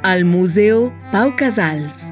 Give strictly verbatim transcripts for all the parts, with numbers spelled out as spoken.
al Museu Pau Casals.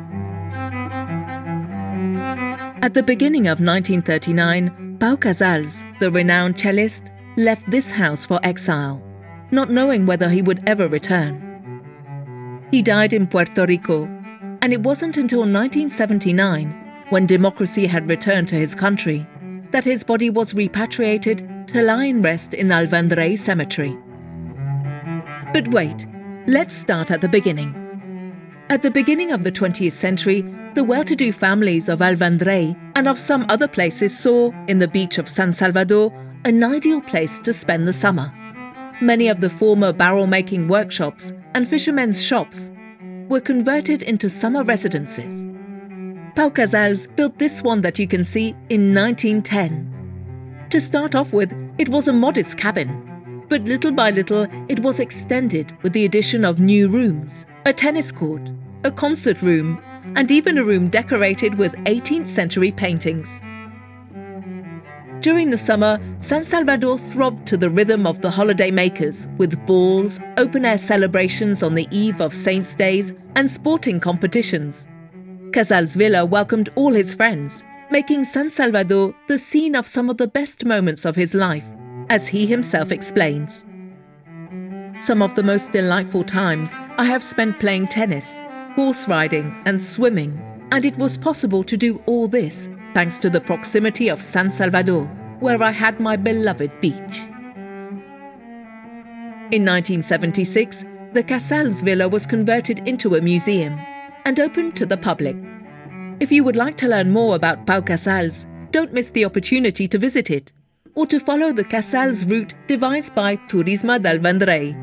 At the beginning of nineteen thirty-nine, Pau Casals, the renowned cellist, left this house for exile, not knowing whether he would ever return. He died in Puerto Rico, and it wasn't until nineteen seventy-nine, when democracy had returned to his country, that his body was repatriated to lie in rest in Alvendrei Cemetery. But wait, let's start at the beginning. At the beginning of the twentieth century, the well-to-do families of Alvendrei and of some other places saw, in the beach of San Salvador, an ideal place to spend the summer. Many of the former barrel-making workshops and fishermen's shops were converted into summer residences. Pau Casals built this one that you can see in nineteen ten. To start off with, it was a modest cabin, but little by little it was extended with the addition of new rooms, a tennis court, a concert room, and even a room decorated with eighteenth century paintings. During the summer, San Salvador throbbed to the rhythm of the holiday makers, with balls, open-air celebrations on the eve of Saints' Days, and sporting competitions. Casals Villa welcomed all his friends, making San Salvador the scene of some of the best moments of his life, as he himself explains. Some of the most delightful times I have spent playing tennis, horse riding, and swimming, and it was possible to do all this thanks to the proximity of San Salvador, where I had my beloved beach. In nineteen seventy-six, the Casals Villa was converted into a museum and opened to the public. If you would like to learn more about Pau Casals, don't miss the opportunity to visit it, or to follow the Casals route devised by Turisme d'Alvendrei.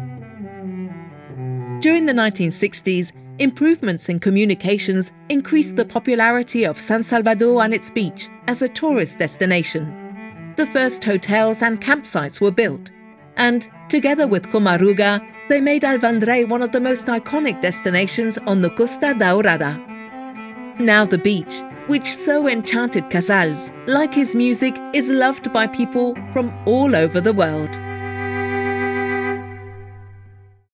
During the nineteen sixties, improvements in communications increased the popularity of San Salvador and its beach as a tourist destination. The first hotels and campsites were built, and, together with Comarruga, they made Alvendrei one of the most iconic destinations on the Costa Daurada. Now the beach, which so enchanted Casals, like his music, is loved by people from all over the world.